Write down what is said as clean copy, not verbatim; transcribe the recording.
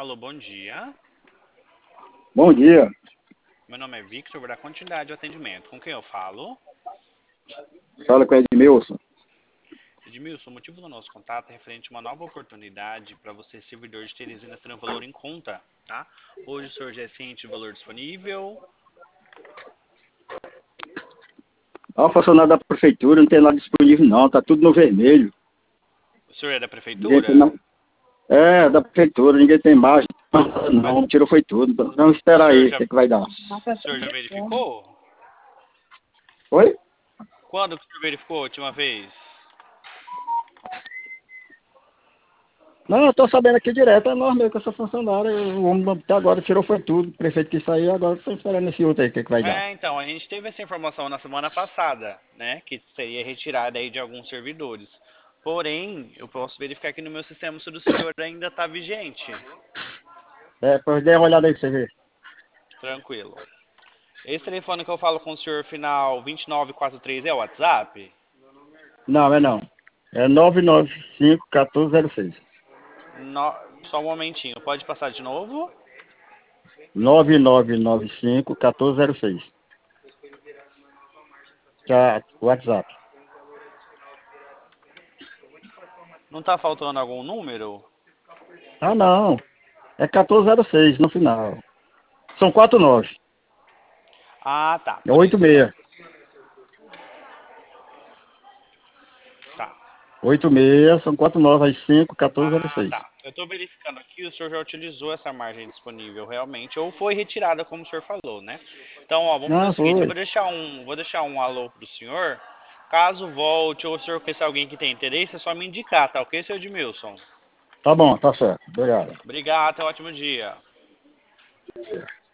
Alô, bom dia. Bom dia. Meu nome é Victor, vou dar continuidade ao atendimento. Com quem eu falo? Fala com Edmilson. Edmilson, o motivo do nosso contato é referente a uma nova oportunidade para você, servidor de Teresina, ter um valor em conta, tá? Hoje o senhor já é ciente do valor disponível. Ó, funcionário da prefeitura, não tem nada disponível não, tá tudo no vermelho. O senhor é da Ninguém tem, prefeitura? não. É, da prefeitura, ninguém tem margem. Mas Não, tirou foi tudo. Vamos o esperar senhor aí, o já, que vai dar. o senhor já verificou? Oi? Quando que o senhor verificou a última vez? Não, eu tô sabendo aqui direto, é nós mesmo que eu sou funcionário. O homem até agora tirou foi tudo. O prefeito quis sair, agora tô esperando esse outro aí, o que vai dar. Então, a gente teve essa informação na semana passada, né? Que seria retirada aí de alguns servidores. Porém, eu posso verificar aqui no meu sistema se o do senhor ainda está vigente. É, pois dê uma olhada aí pra você ver. Tranquilo. Esse telefone que eu falo com o senhor final 2943 é o WhatsApp? Não, é não. É 995-1406. No... Só um momentinho, pode passar de novo? 9995-1406. Tá, WhatsApp. Não tá faltando algum número? Ah, não. É 1406 no final. São 49. Ah, tá, É por isso então. 86. Tá. 86, são 49 às 5, Ah, 1406. tá. Eu tô verificando aqui, o senhor já utilizou essa margem disponível realmente, ou foi retirada, como o senhor falou, né? Então, ó, vamos fazer Não, o seguinte, eu foi. vou deixar um alô pro senhor. Caso volte ou o senhor conhecer alguém que tem interesse, é só me indicar, tá ok, seu Edmilson? Tá bom, tá certo. Obrigado. Obrigado, até um ótimo dia.